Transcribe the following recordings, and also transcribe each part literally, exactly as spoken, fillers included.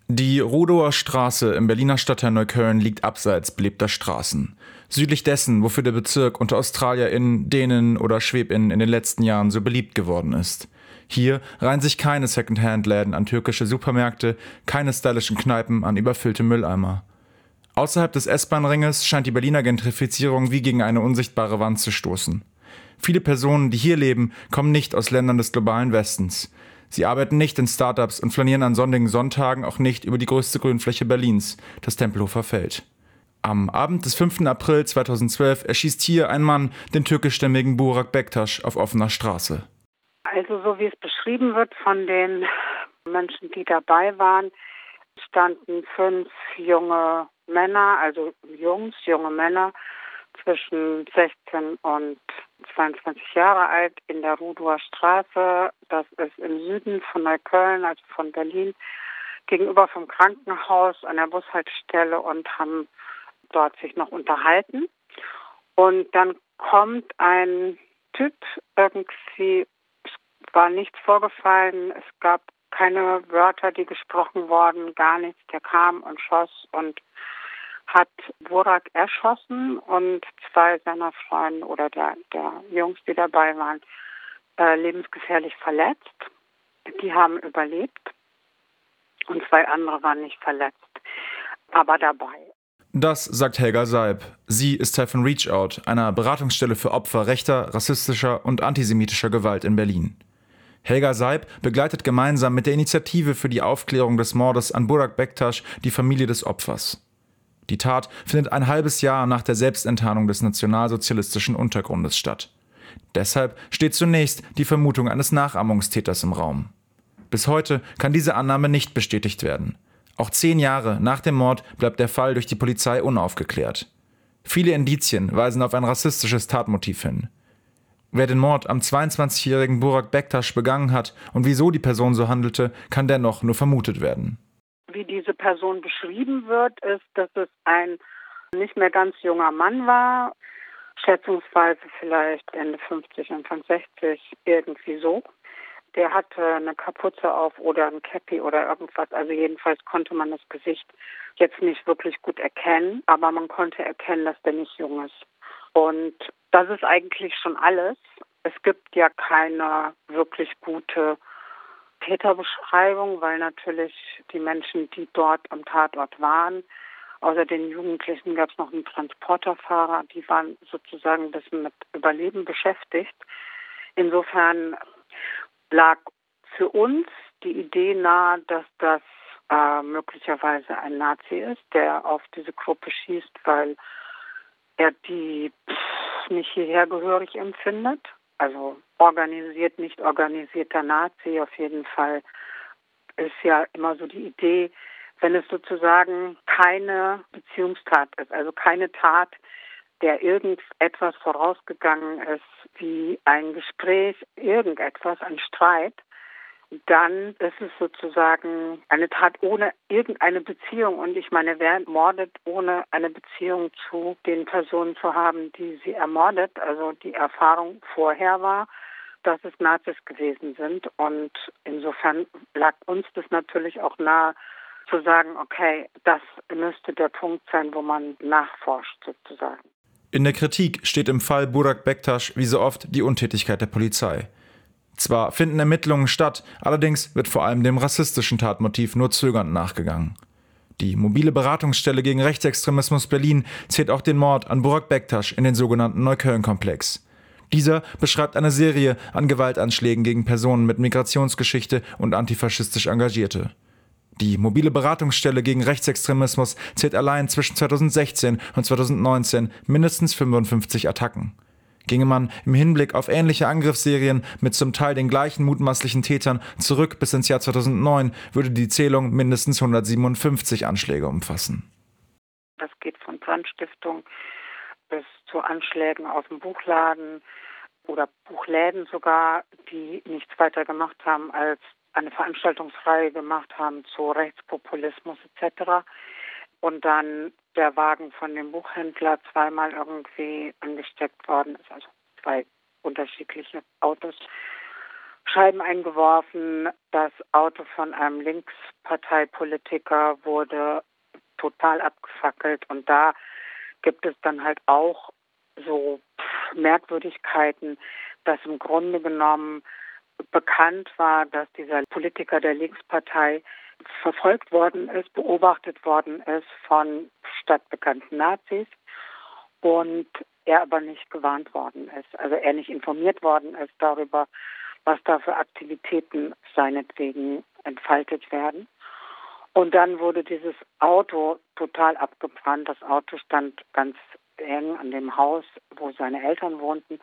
Die Rudower Straße im Berliner Stadtteil Neukölln liegt abseits belebter Straßen. Südlich dessen, wofür der Bezirk unter AustralierInnen, Dänen oder SchwäbInnen in den letzten Jahren so beliebt geworden ist. Hier reihen sich keine Secondhand-Läden an türkische Supermärkte, keine stylischen Kneipen an überfüllte Mülleimer. Außerhalb des S-Bahn-Ringes scheint die Berliner Gentrifizierung wie gegen eine unsichtbare Wand zu stoßen. Viele Personen, die hier leben, kommen nicht aus Ländern des globalen Westens. Sie arbeiten nicht in Startups und flanieren an sonnigen Sonntagen auch nicht über die größte Grünfläche Berlins, das Tempelhofer Feld. Am Abend des fünften April zweitausendzwölf erschießt hier ein Mann den türkischstämmigen Burak Bektaş auf offener Straße. Also so wie es beschrieben wird von den Menschen, die dabei waren, standen fünf junge Männer, also Jungs, junge Männer zwischen sechzehn und zweiundzwanzig Jahre alt in der Rudower Straße. Das ist im Süden von Neukölln, also von Berlin, gegenüber vom Krankenhaus an der Bushaltestelle und haben dort sich noch unterhalten. Und dann kommt ein Typ, irgendwie, es war nichts vorgefallen, es gab keine Wörter, die gesprochen wurden, gar nichts. Der kam und schoss und hat Burak erschossen und zwei seiner Freunde oder der, der Jungs, die dabei waren, äh, lebensgefährlich verletzt. Die haben überlebt und zwei andere waren nicht verletzt, aber dabei. Das sagt Helga Seib. Sie ist Teil von Reach Out, einer Beratungsstelle für Opfer rechter, rassistischer und antisemitischer Gewalt in Berlin. Helga Seib begleitet gemeinsam mit der Initiative für die Aufklärung des Mordes an Burak Bektaş die Familie des Opfers. Die Tat findet ein halbes Jahr nach der Selbstenttarnung des nationalsozialistischen Untergrundes statt. Deshalb steht zunächst die Vermutung eines Nachahmungstäters im Raum. Bis heute kann diese Annahme nicht bestätigt werden. Auch zehn Jahre nach dem Mord bleibt der Fall durch die Polizei unaufgeklärt. Viele Indizien weisen auf ein rassistisches Tatmotiv hin. Wer den Mord am zweiundzwanzigjährigen Burak Bektaş begangen hat und wieso die Person so handelte, kann dennoch nur vermutet werden. Wie diese Person beschrieben wird, ist, dass es ein nicht mehr ganz junger Mann war, schätzungsweise vielleicht Ende fünfzig, Anfang sechzig, irgendwie so. Der hatte eine Kapuze auf oder ein Käppi oder irgendwas. Also jedenfalls konnte man das Gesicht jetzt nicht wirklich gut erkennen, aber man konnte erkennen, dass der nicht jung ist. Und das ist eigentlich schon alles. Es gibt ja keine wirklich gute Täterbeschreibung, weil natürlich die Menschen, die dort am Tatort waren, außer den Jugendlichen gab es noch einen Transporterfahrer, die waren sozusagen ein bisschen mit Überleben beschäftigt. Insofern lag für uns die Idee nahe, dass das äh, möglicherweise ein Nazi ist, der auf diese Gruppe schießt, weil er die pff, nicht hierher gehörig empfindet. Also organisiert, nicht organisierter Nazi, auf jeden Fall ist ja immer so die Idee, wenn es sozusagen keine Beziehungstat ist, also keine Tat, der irgendetwas vorausgegangen ist, wie ein Gespräch, irgendetwas, ein Streit, dann ist es sozusagen eine Tat ohne irgendeine Beziehung. Und ich meine, wer mordet, ohne eine Beziehung zu den Personen zu haben, die sie ermordet? Also die Erfahrung vorher war, dass es Nazis gewesen sind. Und insofern lag uns das natürlich auch nahe, zu sagen, okay, das müsste der Punkt sein, wo man nachforscht sozusagen. In der Kritik steht im Fall Burak Bektaş wie so oft die Untätigkeit der Polizei. Zwar finden Ermittlungen statt, allerdings wird vor allem dem rassistischen Tatmotiv nur zögernd nachgegangen. Die mobile Beratungsstelle gegen Rechtsextremismus Berlin zählt auch den Mord an Burak Bektaş in den sogenannten Neukölln-Komplex. Dieser beschreibt eine Serie an Gewaltanschlägen gegen Personen mit Migrationsgeschichte und antifaschistisch Engagierte. Die mobile Beratungsstelle gegen Rechtsextremismus zählt allein zwischen zweitausendsechzehn und zweitausendneunzehn mindestens fünfundfünfzig Attacken. Ginge man im Hinblick auf ähnliche Angriffsserien mit zum Teil den gleichen mutmaßlichen Tätern zurück bis ins Jahr zweitausendneun, würde die Zählung mindestens hundertsiebenundfünfzig Anschläge umfassen. Das geht von Brandstiftung bis zu Anschlägen auf dem Buchladen oder Buchläden sogar, die nichts weiter gemacht haben, als eine Veranstaltungsreihe gemacht haben zu Rechtspopulismus et cetera. Und dann der Wagen von dem Buchhändler zweimal irgendwie angesteckt worden ist, also zwei unterschiedliche Autos. Scheiben eingeworfen. Das Auto von einem Linksparteipolitiker wurde total abgefackelt. Und da gibt es dann halt auch so Merkwürdigkeiten, dass im Grunde genommen bekannt war, dass dieser Politiker der Linkspartei verfolgt worden ist, beobachtet worden ist von stadtbekannten Nazis und er aber nicht gewarnt worden ist. Also er nicht informiert worden ist darüber, was da für Aktivitäten seinetwegen entfaltet werden. Und dann wurde dieses Auto total abgebrannt. Das Auto stand ganz eng an dem Haus, wo seine Eltern wohnten.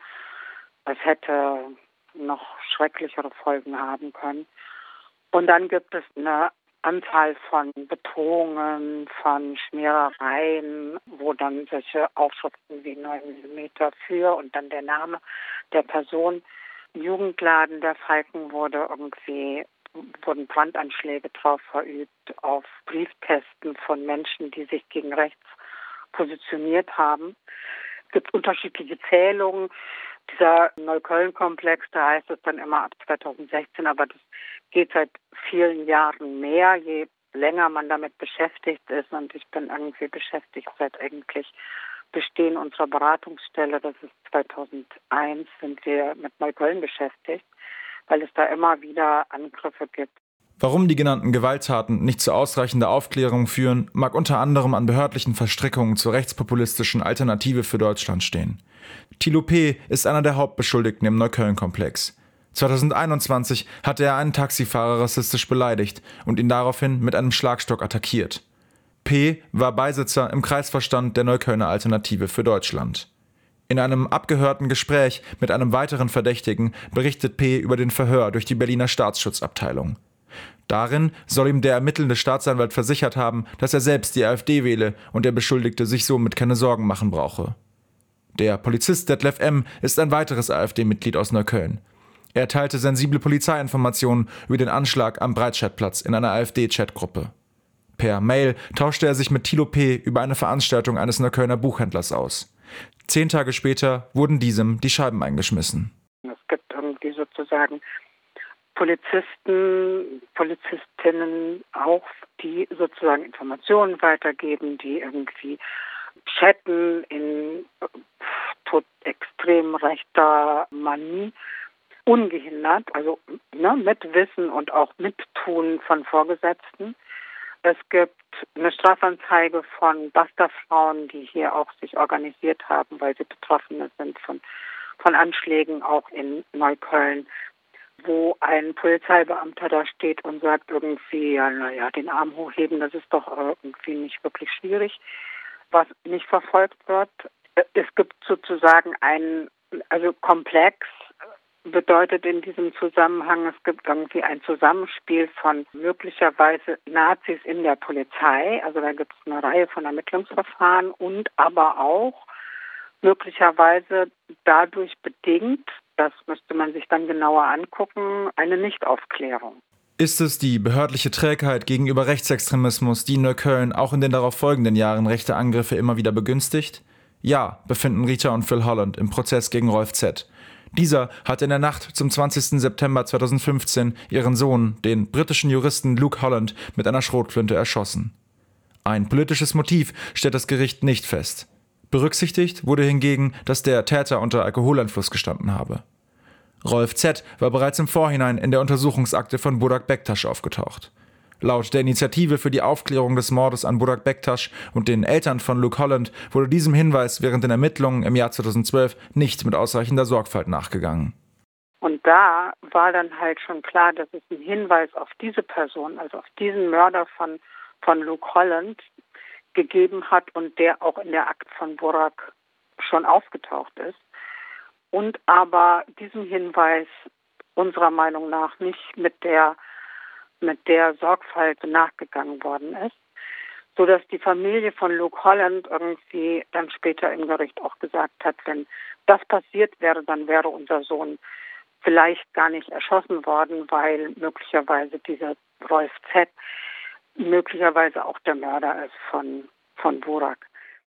Es hätte noch schrecklichere Folgen haben können. Und dann gibt es eine Anzahl von Bedrohungen, von Schmierereien, wo dann solche Aufschriften wie neun Millimeter für und dann der Name der Person. Im Jugendladen der Falken wurde irgendwie, wurden Brandanschläge drauf verübt auf Briefkästen von Menschen, die sich gegen rechts positioniert haben. Es gibt unterschiedliche Zählungen. Dieser Neukölln-Komplex, da heißt es dann immer ab zweitausendsechzehn, aber das geht seit vielen Jahren mehr, je länger man damit beschäftigt ist. Und ich bin irgendwie beschäftigt seit eigentlich Bestehen unserer Beratungsstelle. Das ist zweitausendeins, sind wir mit Neukölln beschäftigt, weil es da immer wieder Angriffe gibt. Warum die genannten Gewalttaten nicht zu ausreichender Aufklärung führen, mag unter anderem an behördlichen Verstrickungen zur rechtspopulistischen Alternative für Deutschland stehen. Thilo P. ist einer der Hauptbeschuldigten im Neukölln-Komplex. zweitausendeinundzwanzig hatte er einen Taxifahrer rassistisch beleidigt und ihn daraufhin mit einem Schlagstock attackiert. P. war Beisitzer im Kreisvorstand der Neuköllner Alternative für Deutschland. In einem abgehörten Gespräch mit einem weiteren Verdächtigen berichtet P. über den Verhör durch die Berliner Staatsschutzabteilung. Darin soll ihm der ermittelnde Staatsanwalt versichert haben, dass er selbst die AfD wähle und der Beschuldigte sich somit keine Sorgen machen brauche. Der Polizist Detlef M. ist ein weiteres AfD-Mitglied aus Neukölln. Er teilte sensible Polizeiinformationen über den Anschlag am Breitscheidplatz in einer AfD-Chatgruppe. Per Mail tauschte er sich mit Thilo P. über eine Veranstaltung eines Neuköllner Buchhändlers aus. Zehn Tage später wurden diesem die Scheiben eingeschmissen. Es gibt irgendwie sozusagen Polizisten, Polizistinnen auch, die sozusagen Informationen weitergeben, die irgendwie chatten in tot extrem rechter Manie, ungehindert, also ne, mit Wissen und auch Mittun von Vorgesetzten. Es gibt eine Strafanzeige von Basta-Frauen, die hier auch sich organisiert haben, weil sie Betroffene sind von, von Anschlägen auch in Neukölln, wo ein Polizeibeamter da steht und sagt irgendwie, ja, naja, den Arm hochheben, das ist doch irgendwie nicht wirklich schwierig, was nicht verfolgt wird. Es gibt sozusagen einen, also Komplex bedeutet in diesem Zusammenhang, es gibt irgendwie ein Zusammenspiel von möglicherweise Nazis in der Polizei, also da gibt es eine Reihe von Ermittlungsverfahren und aber auch möglicherweise dadurch bedingt, das müsste man sich dann genauer angucken, eine Nichtaufklärung. Ist es die behördliche Trägheit gegenüber Rechtsextremismus, die in Neukölln auch in den darauf folgenden Jahren rechte Angriffe immer wieder begünstigt? Ja, befinden Rita und Phil Holland im Prozess gegen Rolf Z. Dieser hat in der Nacht zum zwanzigsten September zweitausendfünfzehn ihren Sohn, den britischen Juristen Luke Holland, mit einer Schrotflinte erschossen. Ein politisches Motiv stellt das Gericht nicht fest. Berücksichtigt wurde hingegen, dass der Täter unter Alkoholeinfluss gestanden habe. Rolf Z. war bereits im Vorhinein in der Untersuchungsakte von Burak Bektaş aufgetaucht. Laut der Initiative für die Aufklärung des Mordes an Burak Bektaş und den Eltern von Luke Holland wurde diesem Hinweis während den Ermittlungen im Jahr zweitausendzwölf nicht mit ausreichender Sorgfalt nachgegangen. Und da war dann halt schon klar, dass es einen Hinweis auf diese Person, also auf diesen Mörder von, von Luke Holland gegeben hat und der auch in der Akte von Burak schon aufgetaucht ist. Und aber diesem Hinweis unserer Meinung nach nicht mit der mit der Sorgfalt nachgegangen worden ist, sodass die Familie von Luke Holland irgendwie dann später im Gericht auch gesagt hat, wenn das passiert wäre, dann wäre unser Sohn vielleicht gar nicht erschossen worden, weil möglicherweise dieser Rolf Z. möglicherweise auch der Mörder ist von, von Burak.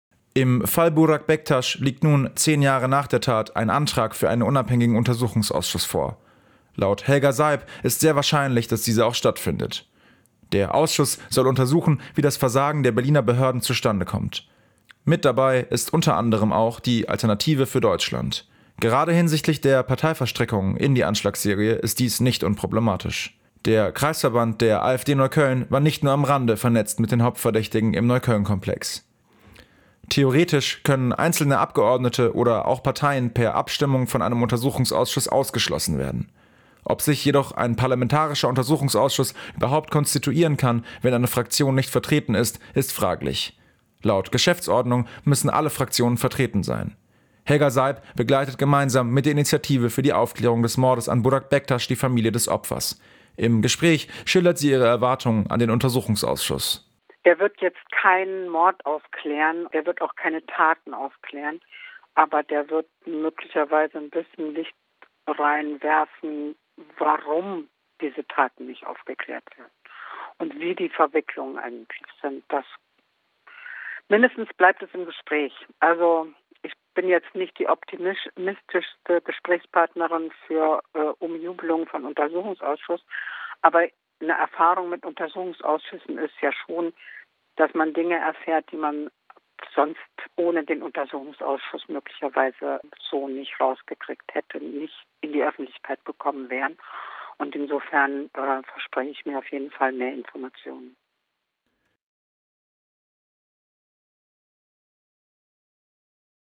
Im Fall Burak Bektaş liegt nun zehn Jahre nach der Tat ein Antrag für einen unabhängigen Untersuchungsausschuss vor. Laut Helga Seib ist sehr wahrscheinlich, dass diese auch stattfindet. Der Ausschuss soll untersuchen, wie das Versagen der Berliner Behörden zustande kommt. Mit dabei ist unter anderem auch die Alternative für Deutschland. Gerade hinsichtlich der Parteiverstrickung in die Anschlagsserie ist dies nicht unproblematisch. Der Kreisverband der AfD Neukölln war nicht nur am Rande vernetzt mit den Hauptverdächtigen im Neukölln-Komplex. Theoretisch können einzelne Abgeordnete oder auch Parteien per Abstimmung von einem Untersuchungsausschuss ausgeschlossen werden. Ob sich jedoch ein parlamentarischer Untersuchungsausschuss überhaupt konstituieren kann, wenn eine Fraktion nicht vertreten ist, ist fraglich. Laut Geschäftsordnung müssen alle Fraktionen vertreten sein. Helga Seib begleitet gemeinsam mit der Initiative für die Aufklärung des Mordes an Burak Bektaş die Familie des Opfers. Im Gespräch schildert sie ihre Erwartungen an den Untersuchungsausschuss. Der wird jetzt keinen Mord aufklären, der wird auch keine Taten aufklären, aber der wird möglicherweise ein bisschen Licht reinwerfen, warum diese Taten nicht aufgeklärt werden und wie die Verwicklungen eigentlich sind. Das mindestens bleibt es im Gespräch. Also ich bin jetzt nicht die optimistischste Gesprächspartnerin für äh, Umjubelung von Untersuchungsausschuss, aber eine Erfahrung mit Untersuchungsausschüssen ist ja schon, dass man Dinge erfährt, die man sonst ohne den Untersuchungsausschuss möglicherweise so nicht rausgekriegt hätte, nicht in die Öffentlichkeit bekommen wären. Und insofern äh, verspreche ich mir auf jeden Fall mehr Informationen.